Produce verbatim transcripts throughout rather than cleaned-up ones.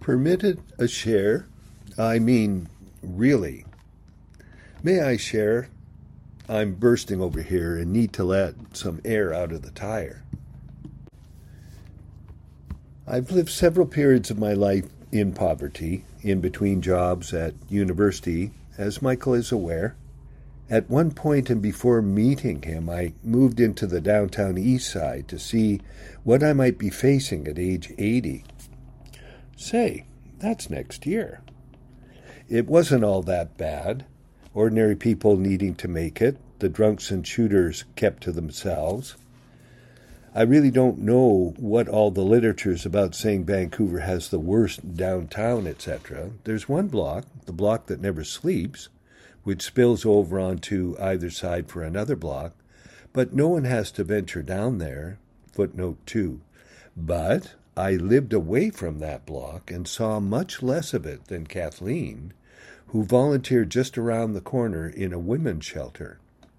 Permitted a share? I mean, really. May I share? I'm bursting over here and need to let some air out of the tire. I've lived several periods of my life in poverty, in between jobs at university, as Michael is aware. At one point and before meeting him, I moved into the downtown east side to see what I might be facing at age eighty. Say, that's next year. It wasn't all that bad. Ordinary people needing to make it, the drunks and shooters kept to themselves. I really don't know what all the literature's about saying Vancouver has the worst downtown, et cetera. There's one block, the block that never sleeps, which spills over onto either side for another block, but no one has to venture down there. Footnote two. But I lived away from that block and saw much less of it than Kathleen, who volunteered just around the corner in a women's shelter.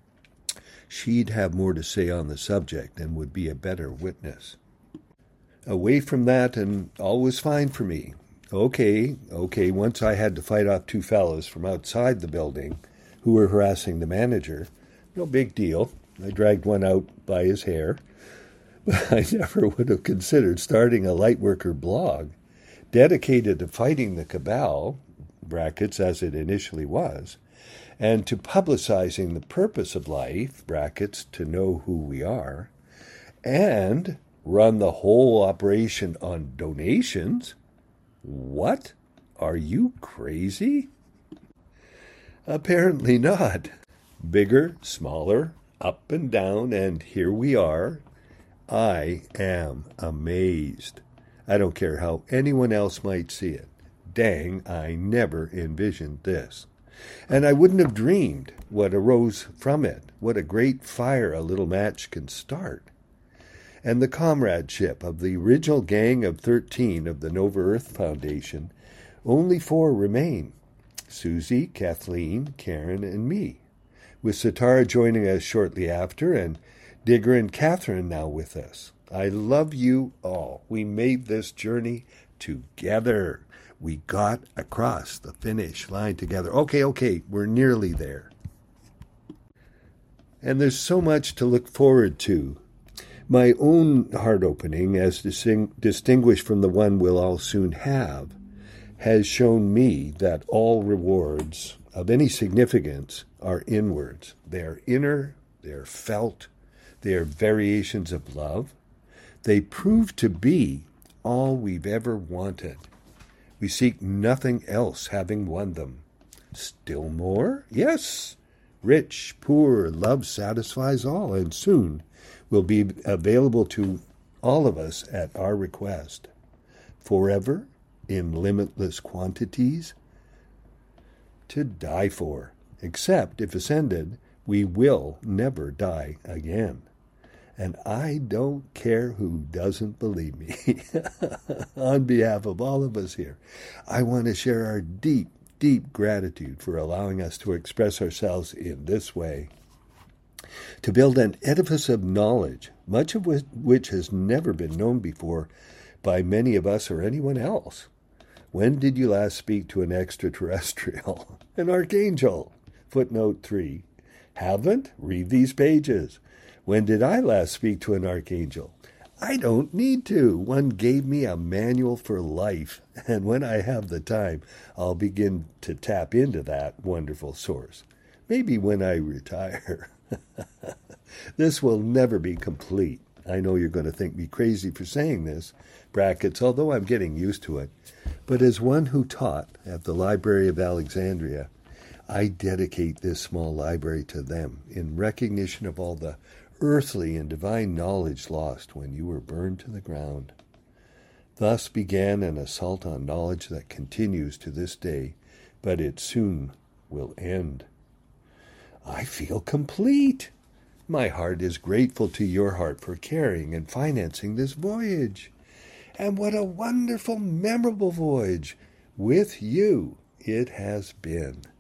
She'd have more to say on the subject and would be a better witness. Away from that, and all was fine for me. Okay, okay, once I had to fight off two fellows from outside the building who were harassing the manager. No big deal. I dragged one out by his hair. But I never would have considered starting a lightworker blog dedicated to fighting the cabal, brackets, as it initially was, and to publicizing the purpose of life, brackets, to know who we are, and run the whole operation on donations. What? Are you crazy? Apparently not. Bigger, smaller, up and down, and here we are. I am amazed. I don't care how anyone else might see it. Dang, I never envisioned this. And I wouldn't have dreamed what arose from it, what a great fire a little match can start. And the comradeship of the original gang of thirteen of the Nova Earth Foundation, only four remain: Susie, Kathleen, Karen, and me, with Sitara joining us shortly after, and Digger and Catherine now with us. I love you all. We made this journey together. We got across the finish line together. Okay, okay, we're nearly there. And there's so much to look forward to. My own heart opening, as distinguished from the one we'll all soon have, has shown me that all rewards of any significance are inwards. They are inner, they are felt, they are variations of love. They prove to be all we've ever wanted. We seek nothing else, having won them. Still more? Yes. Rich, poor, love satisfies all, and soon will be available to all of us at our request. Forever, in limitless quantities, to die for. Except, if ascended, we will never die again. And I don't care who doesn't believe me. On behalf of all of us here, I want to share our deep, deep gratitude for allowing us to express ourselves in this way. To build an edifice of knowledge, much of which has never been known before by many of us or anyone else. When did you last speak to an extraterrestrial? An archangel? Footnote three. Haven't? Read these pages. When did I last speak to an archangel? I don't need to. One gave me a manual for life, and when I have the time, I'll begin to tap into that wonderful source. Maybe when I retire. This will never be complete. I know you're going to think me crazy for saying this, brackets, although I'm getting used to it. But as one who taught at the Library of Alexandria, I dedicate this small library to them in recognition of all the earthly and divine knowledge lost when you were burned to the ground. Thus began an assault on knowledge that continues to this day, but it soon will end. I feel complete. My heart is grateful to your heart for carrying and financing this voyage. And what a wonderful, memorable voyage with you it has been.